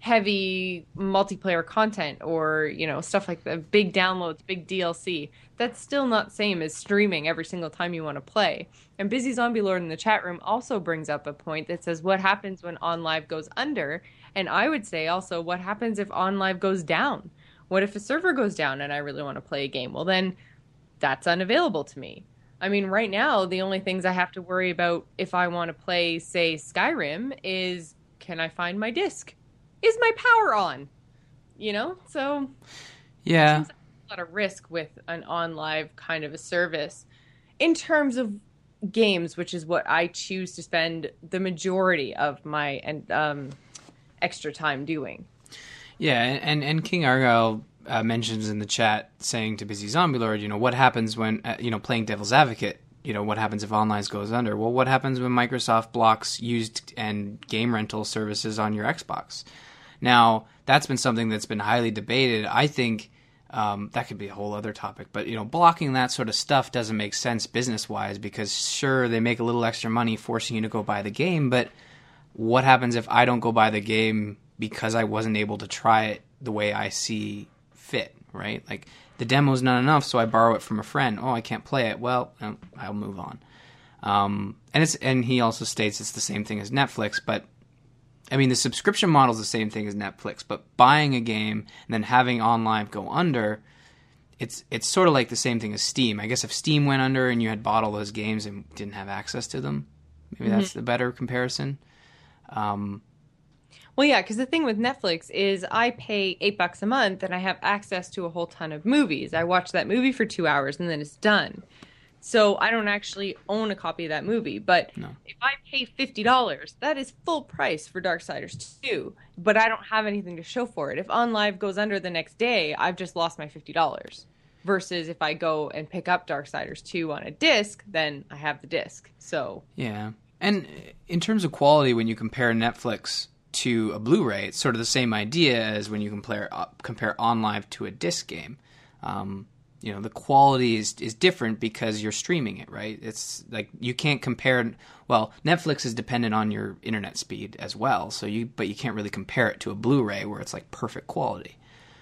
heavy multiplayer content or, you know, stuff like the big downloads, big D L C, that's still not the same as streaming every single time you want to play. And Busy Zombie Lord in the chat room also brings up a point that says, what happens when OnLive goes under? And I would say also, what happens if OnLive goes down? What if a server goes down and I really want to play a game? Well, then that's unavailable to me. I mean, right now, the only things I have to worry about if I want to play, say, Skyrim is, can I find my disc? Is my power on? You know? So, yeah. there's a lot of risk with an OnLive kind of a service in terms of games, which is what I choose to spend the majority of my and um, extra time doing. Yeah, and, and King Argyle uh, mentions in the chat, saying to Busy Zombie Lord, you know, what happens when, uh, you know, playing devil's advocate, you know, what happens if OnLive goes under? Well, what happens when Microsoft blocks used and game rental services on your Xbox? Now, that's been something that's been highly debated. I think um, that could be a whole other topic. But, you know, blocking that sort of stuff doesn't make sense business-wise because, sure, they make a little extra money forcing you to go buy the game, but what happens if I don't go buy the game because I wasn't able to try it the way I see fit, right? Like, the demo's not enough, so I borrow it from a friend. Oh, I can't play it. Well, I'll move on. Um, and it's and he also states it's the same thing as Netflix, but I mean, the subscription model is the same thing as Netflix, but buying a game and then having OnLive go under, it's it's sort of like the same thing as Steam. I guess if Steam went under and you had bought all those games and didn't have access to them, maybe mm-hmm. that's the better comparison. Um, well, yeah, because the thing with Netflix is I pay eight bucks a month and I have access to a whole ton of movies. I watch that movie for two hours and then it's done. So I don't actually own a copy of that movie. But no. if I pay fifty dollars, that is full price for Darksiders two. But I don't have anything to show for it. If OnLive goes under the next day, I've just lost my fifty dollars. Versus if I go and pick up Darksiders two on a disc, then I have the disc. So yeah. And in terms of quality, when you compare Netflix to a Blu-ray, it's sort of the same idea as when you compare uh, compare OnLive to a disc game. Um, you know, the quality is is different because you're streaming it, right? It's like you can't compare. Well, Netflix is dependent on your internet speed as well, so you but you can't really compare it to a Blu-ray where it's like perfect quality.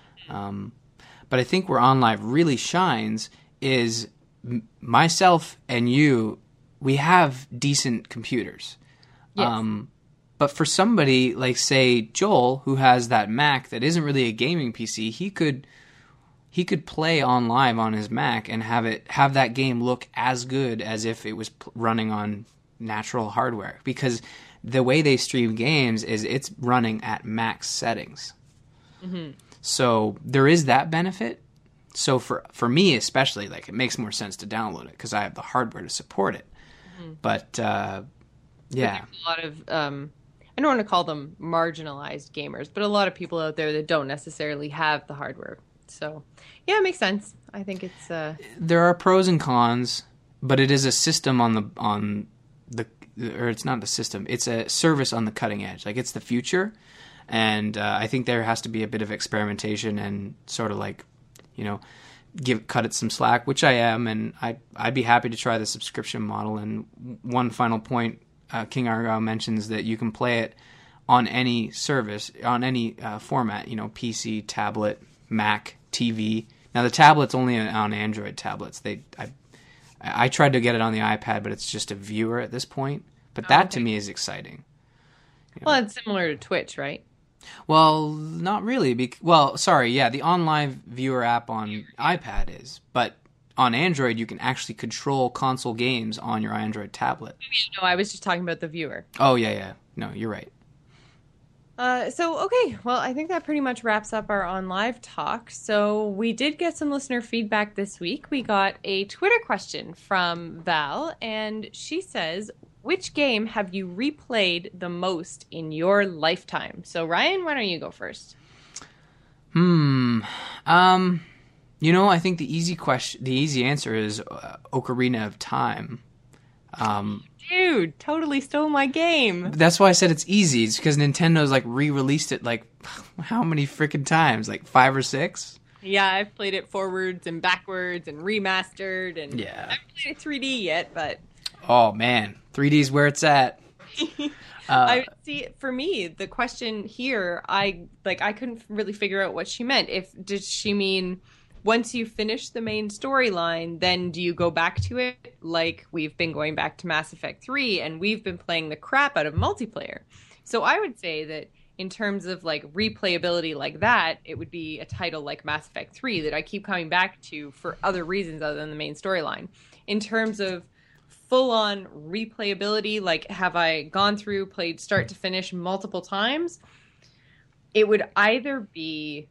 Um, but I think where OnLive really shines is m- myself and you. We have decent computers. Yes. Um, but for somebody like, say, Joel, who has that Mac that isn't really a gaming P C, he could he could play OnLive on his Mac and have it have that game look as good as if it was p- running on natural hardware. Because the way they stream games is it's running at max settings. Mm-hmm. So there is that benefit. So for for me especially, like it makes more sense to download it because I have the hardware to support it. Mm-hmm. But uh, yeah, but a lot of um, I don't want to call them marginalized gamers, but a lot of people out there that don't necessarily have the hardware So, yeah, it makes sense. I think it's uh There are pros and cons, but it is a system on the on the or it's not the system. It's a service on the cutting edge. Like it's the future, and uh, I think there has to be a bit of experimentation and sort of like, you know, give cut it some slack, which I am, and I I'd be happy to try the subscription model. And one final point, uh, King Argyle mentions that you can play it on any service, on any uh, format. You know, P C, tablet, Mac, T V. Now the tablet's only on Android tablets. They I I tried to get it on the iPad, but it's just a viewer at this point. But that oh, okay. to me is exciting. You know? Well, it's similar to Twitch, right? Well, not really. Bec- well, sorry, yeah, the OnLive viewer app on iPad is, but on Android you can actually control console games on your Android tablet. No, I was just talking about the viewer. Oh yeah, yeah. No, you're right. Uh, so, okay, well, I think that pretty much wraps up our on live talk. So we did get some listener feedback this week. We got a Twitter question from Val, and she says, which game have you replayed the most in your lifetime? So, Ryan, why don't you go first? Hmm. Um, you know, I think the easy question, the easy answer is uh, Ocarina of Time. Um... Dude, totally stole my game. That's why I said it's easy. It's because Nintendo's like re-released it like how many freaking times? Like five or six? Yeah, I've played it forwards and backwards and remastered, and yeah. I haven't played it three D yet, but oh man, three D's where it's at. uh, I see. For me, the question here, I like, I couldn't really figure out what she meant. If did she mean once you finish the main storyline, then do you go back to it? Like we've been going back to Mass Effect three, and we've been playing the crap out of multiplayer. So I would say that in terms of like replayability like that, it would be a title like Mass Effect three that I keep coming back to for other reasons other than the main storyline. In terms of full-on replayability, like have I gone through, played start to finish multiple times, it would either be...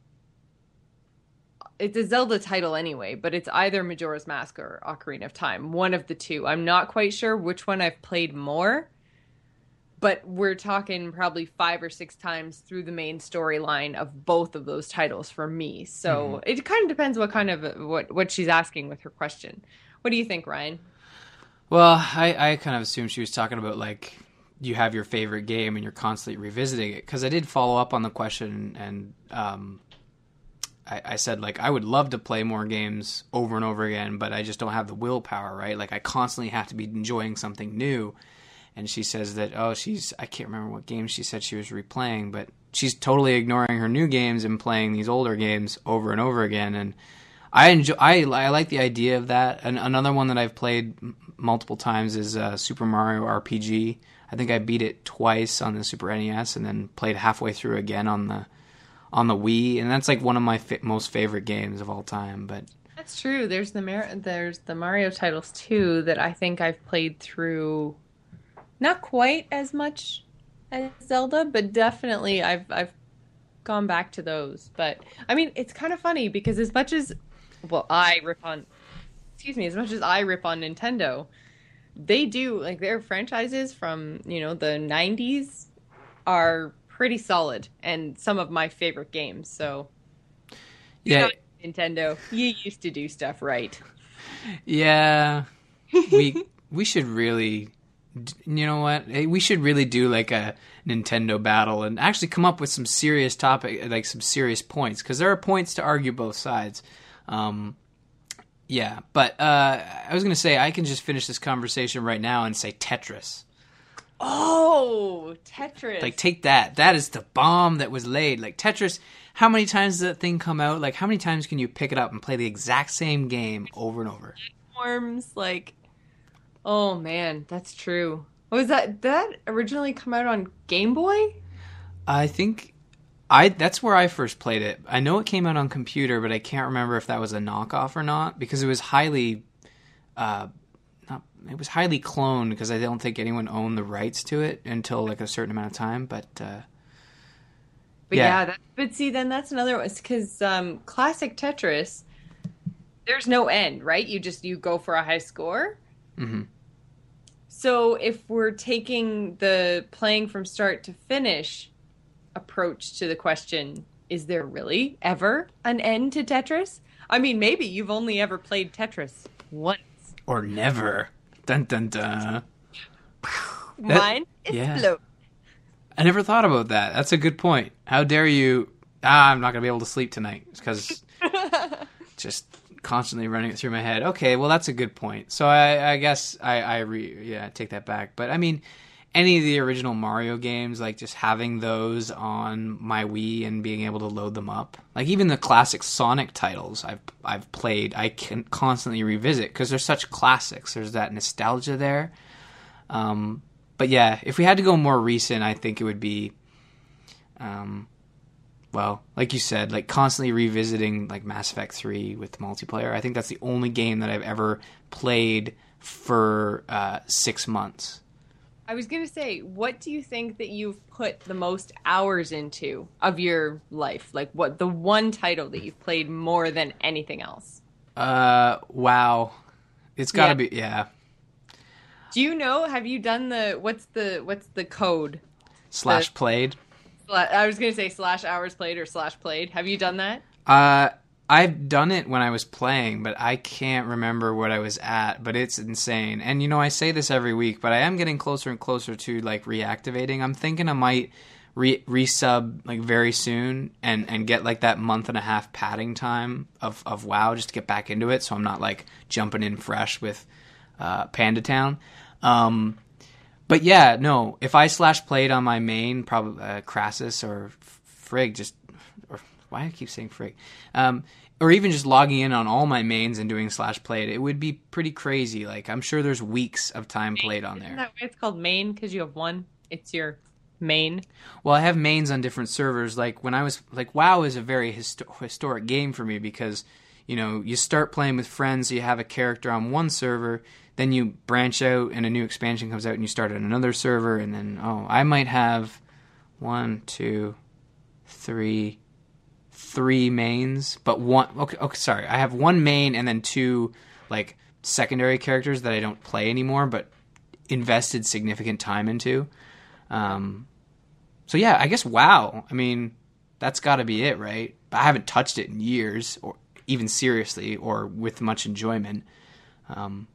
It's a Zelda title anyway, but it's either Majora's Mask or Ocarina of Time. One of the two. I'm not quite sure which one I've played more, but we're talking probably five or six times through the main storyline of both of those titles for me. So mm-hmm. it kind of depends what kind of what what she's asking with her question. What do you think, Ryan? Well, I, I kind of assumed she was talking about like you have your favorite game and you're constantly revisiting it, because I did follow up on the question and. Um, I, I said, like, I would love to play more games over and over again, but I just don't have the willpower, right? Like, I constantly have to be enjoying something new. And she says that, oh, she's, I can't remember what game she said she was replaying, but she's totally ignoring her new games and playing these older games over and over again. And I enjoy, I, I like the idea of that. And another one that I've played m- multiple times is uh, Super Mario R P G. I think I beat it twice on the Super N E S and then played halfway through again on the on the Wii, and that's like one of my fi- most favorite games of all time. But that's true. There's the Mar- there's the Mario titles too that I think I've played through, not quite as much as Zelda, but definitely I've I've gone back to those. But I mean, it's kind of funny because as much as well I rip on, excuse me, as much as I rip on Nintendo, they do like their franchises from you know the nineties are pretty solid and some of my favorite games. So yeah, Nintendo, you used to do stuff right. Yeah, we we should really, you know what? We should really do like a Nintendo battle and actually come up with some serious topic, like some serious points, because there are points to argue both sides. Um, yeah, but uh, I was gonna say I can just finish this conversation right now and say Tetris. Oh, Tetris. Like, take that. That is the bomb that was laid. Like, Tetris, how many times does that thing come out? Like, how many times can you pick it up and play the exact same game over and over? Forms, like, oh, man, that's true. Was that, did that originally come out on Game Boy? I think, I that's where I first played it. I know it came out on computer, but I can't remember if that was a knockoff or not, because it was highly... Uh, It was highly cloned because I don't think anyone owned the rights to it until like a certain amount of time. But, uh, but yeah, yeah that, but see, then that's another one because um, classic Tetris, there's no end, right? You just you go for a high score. Mm-hmm. So if we're taking the playing from start to finish approach to the question, is there really ever an end to Tetris? I mean, maybe you've only ever played Tetris once. Or never. Dun dun dun. Mine explode. Yeah. I never thought about that. That's a good point. How dare you? Ah, I'm not going to be able to sleep tonight because just constantly running it through my head. Okay, well, that's a good point. So I, I guess I, I re, yeah, take that back. But I mean, any of the original Mario games, like just having those on my Wii and being able to load them up, like even the classic Sonic titles I've I've played, I can constantly revisit because they're such classics. There's that nostalgia there. Um, but yeah, if we had to go more recent, I think it would be, um, well, like you said, like constantly revisiting like Mass Effect three with multiplayer. I think that's the only game that I've ever played for uh, six months. I was going to say, what do you think that you've put the most hours into of your life? Like, what the one title that you've played more than anything else? Uh, WoW. It's got to Yeah. be, yeah. Do you know, have you done the, what's the, what's the code? Slash The- played. Sla- I was going to say slash hours played or slash played. Have you done that? Uh, I've done it when I was playing, but I can't remember what I was at, but it's insane. And, you know, I say this every week, but I am getting closer and closer to, like, reactivating. I'm thinking I might re- resub, like, very soon and, and get, like, that month and a half padding time of, of WoW just to get back into it so I'm not, like, jumping in fresh with uh, Panda Town. Um, but, yeah, no, if I slash played on my main, probably uh, Crassus or Frigg, just... or why do I keep saying Frigg? Um, or even just logging in on all my mains and doing slash played, it would be pretty crazy. Like, I'm sure there's weeks of time played on Isn't there. that why it's called main? Because you have one. It's your main. Well, I have mains on different servers. Like, when I was, like, WoW is a very histo- historic game for me because, you know, you start playing with friends, so you have a character on one server, then you branch out and a new expansion comes out and you start on another server, and then, oh, I might have one, two, three... three mains, but one okay, okay sorry I have one main and then two like secondary characters that I don't play anymore but invested significant time into. Um so yeah, I guess WoW, I mean, that's got to be it, right? But I haven't touched it in years, or even seriously or with much enjoyment. Um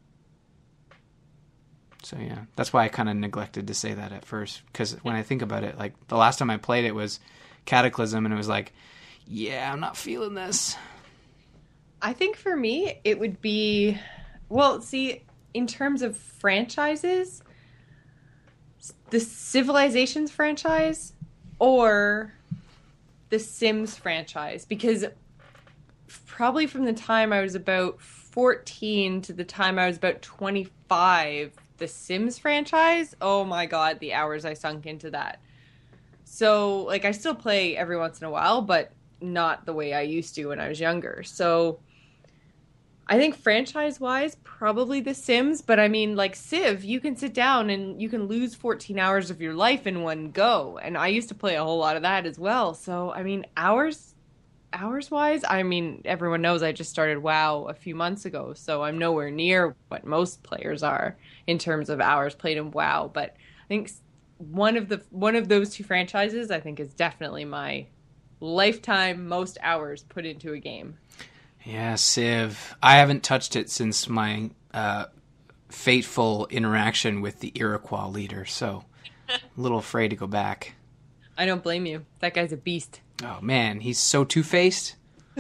so yeah, that's why I kind of neglected to say that at first, because when I think about it, like the last time I played it was Cataclysm, and it was like, yeah, I'm not feeling this. I think for me, it would be, well, see, in terms of franchises, the Civilizations franchise or the Sims franchise, because probably from the time I was about fourteen to the time I was about twenty-five, the Sims franchise, oh my God, the hours I sunk into that. So, like, I still play every once in a while, but not the way I used to when I was younger. So I think franchise-wise, probably The Sims, but I mean, like Civ, you can sit down and you can lose fourteen hours of your life in one go. And I used to play a whole lot of that as well. So, I mean, hours, hours-wise, I mean, everyone knows I just started WoW a few months ago, so I'm nowhere near what most players are in terms of hours played in WoW. But I think one of the one of those two franchises, I think, is definitely my lifetime most hours put into a game. Yeah, Civ. I haven't touched it since my uh, fateful interaction with the Iroquois leader, so a little afraid to go back. I don't blame you. That guy's a beast. Oh man, he's so two-faced.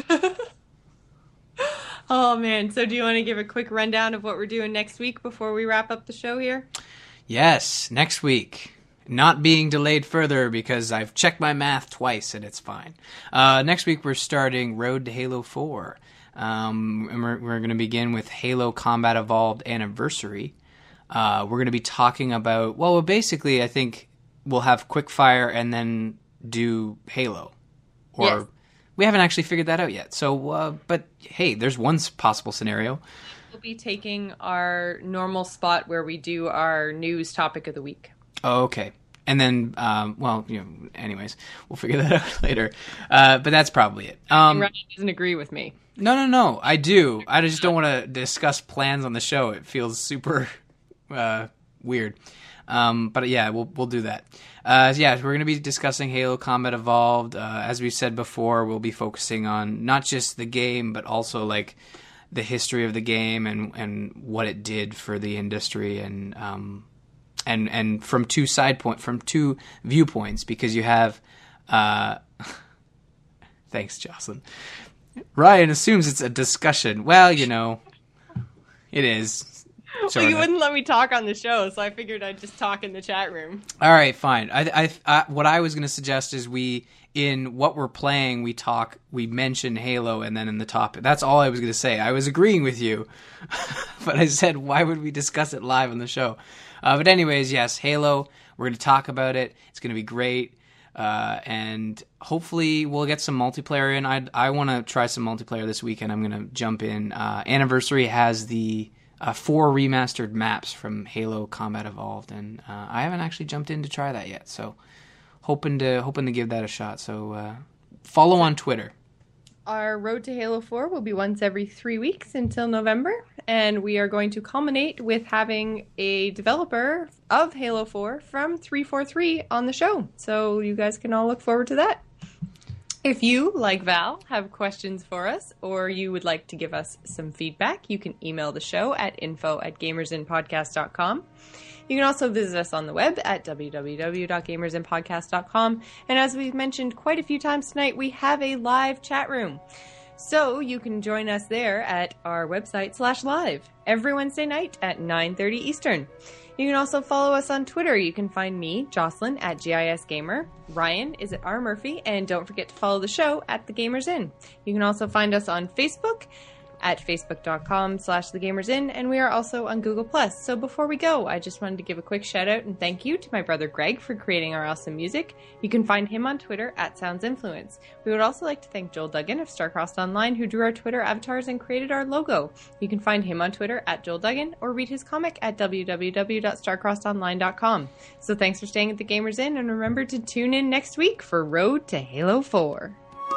Oh man, so do you want to give a quick rundown of what we're doing next week before we wrap up the show here? Yes, next week. Not being delayed further because I've checked my math twice and it's fine. Uh, next week we're starting Road to Halo four. Um, and we're, we're going to begin with Halo Combat Evolved Anniversary. Uh, we're going to be talking about, well, basically I think we'll have Quickfire and then do Halo. Or Yes. We haven't actually figured that out yet. So, uh, but hey, there's one s- possible scenario. We'll be taking our normal spot where we do our news topic of the week. Oh, okay. And then, um, well, you know, anyways, we'll figure that out later. Uh, but that's probably it. Um, Ryan doesn't agree with me. no, no, no. I do. I just don't want to discuss plans on the show. It feels super uh, weird. Um, but yeah, we'll we'll do that. Uh, yeah, we're going to be discussing Halo Combat Evolved. Uh, as we said before, we'll be focusing on not just the game, but also like the history of the game and, and what it did for the industry, and um, and and from two side point from two viewpoints, because you have. Uh, thanks, Jocelyn. Ryan assumes it's a discussion. Well, you know, it is. Well, you wouldn't let me talk on the show, so I figured I'd just talk in the chat room. All right, fine. I, I, I what I was going to suggest is we, in what we're playing, we talk, we mention Halo, and then in the topic. That's all I was going to say. I was agreeing with you, but I said, why would we discuss it live on the show? Uh, but anyways, yes, Halo. We're going to talk about it. It's going to be great. Uh, and hopefully we'll get some multiplayer in. I I want to try some multiplayer this weekend. I'm going to jump in. Uh, Anniversary has the uh, four remastered maps from Halo Combat Evolved, and uh, I haven't actually jumped in to try that yet. So hoping to hoping to give that a shot. So uh, follow on Twitter. Our Road to Halo four will be once every three weeks until November, and we are going to culminate with having a developer of Halo four from three forty-three on the show. So you guys can all look forward to that. If you, like Val, have questions for us, or you would like to give us some feedback, you can email the show at info at gamersinpodcast dot com. You can also visit us on the web at w w w dot gamersinpodcast dot com. And as we've mentioned quite a few times tonight, we have a live chat room. So you can join us there at our website slash live every Wednesday night at nine thirty Eastern. You can also follow us on Twitter. You can find me, Jocelyn, at G I S Gamer. Ryan is at R Murphy. And don't forget to follow the show at The Gamers Inn. You can also find us on Facebook at facebook.com slash thegamersin, and we are also on Google Plus. So before we go, I just wanted to give a quick shout out and thank you to my brother Greg for creating our awesome music. You can find him on Twitter at SoundsInfluence. We would also like to thank Joel Duggan of Starcrossed Online, who drew our Twitter avatars and created our logo. You can find him on Twitter at Joel Duggan, or read his comic at w w w dot starcrossed online dot com. So thanks for staying at the Gamers Inn, and remember to tune in next week for Road to Halo four.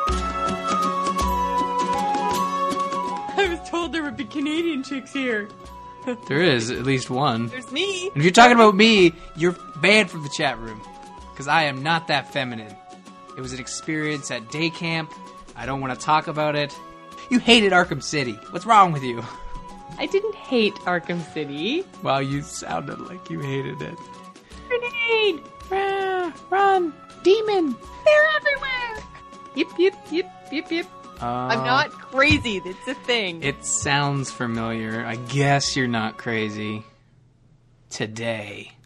I was told there would be Canadian chicks here. There is at least one. There's me. And if you're talking about me, you're banned from the chat room, because I am not that feminine. It was an experience at day camp. I don't want to talk about it. You hated Arkham City. What's wrong with you? I didn't hate Arkham City. Well, you sounded like you hated it. Grenade! Run! Run! Demon! They're everywhere! Yip, yip, yip, yip, yip. Uh, I'm not crazy. That's a thing. It sounds familiar. I guess you're not crazy. Today.